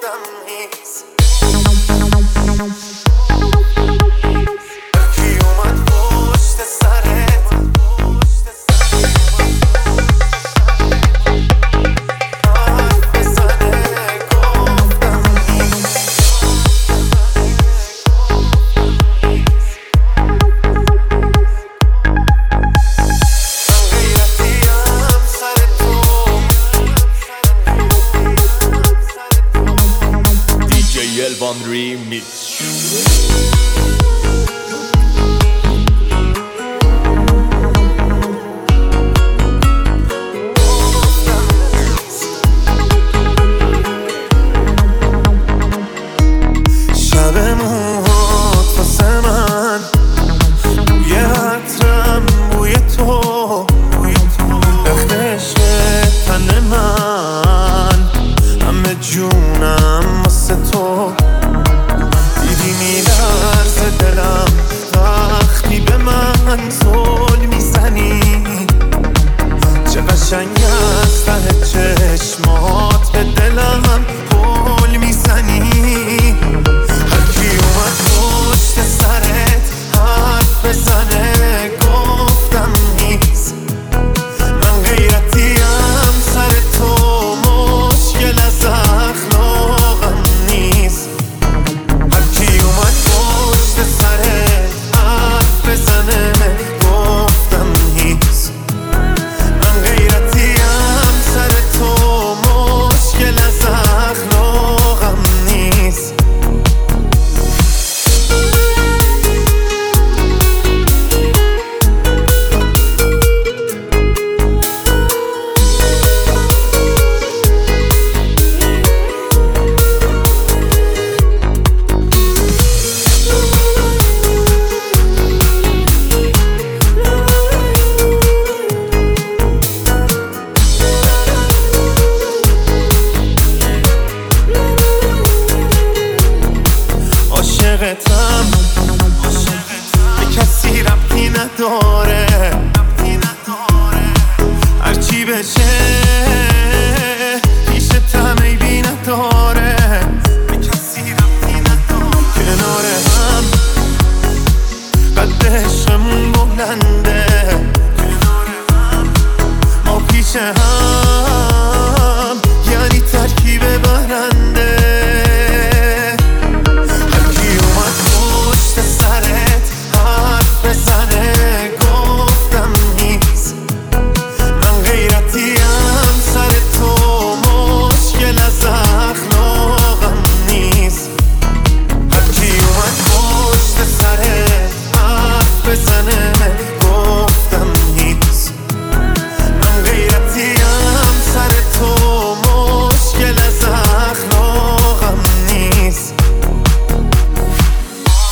گفتم نیست. Elvan Remix. شب موهات واسه من بوی عطرم، بوی تو رخت عشق تن من، همه جونم واسه تو. دیدی میلرزه دلم وقتی به من زل میزنی، چه قشنگ از ته چشمات به دلم قول میزنی. هرکی اومد پشت سرت حرف بزنه گفتم نیست. من غیرتیم سر تو، مشکل از اخلاقم نیست. هرکی اومد پشت سرت حرف بزنه گفتم نیست. من غیرتیم سر تو، مشکل از اخلاقم نیست. عاشقتم به کسی ربطی نداره، هرچی بشه پیش تمیبی نداره. به کسی ربطی نداره، کنار هم قد عشقمون بلنده، ما پیش هم یعنی ترکیب برنده.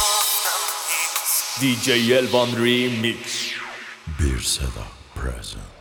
DJ Elvan Remix. Bir Seda present.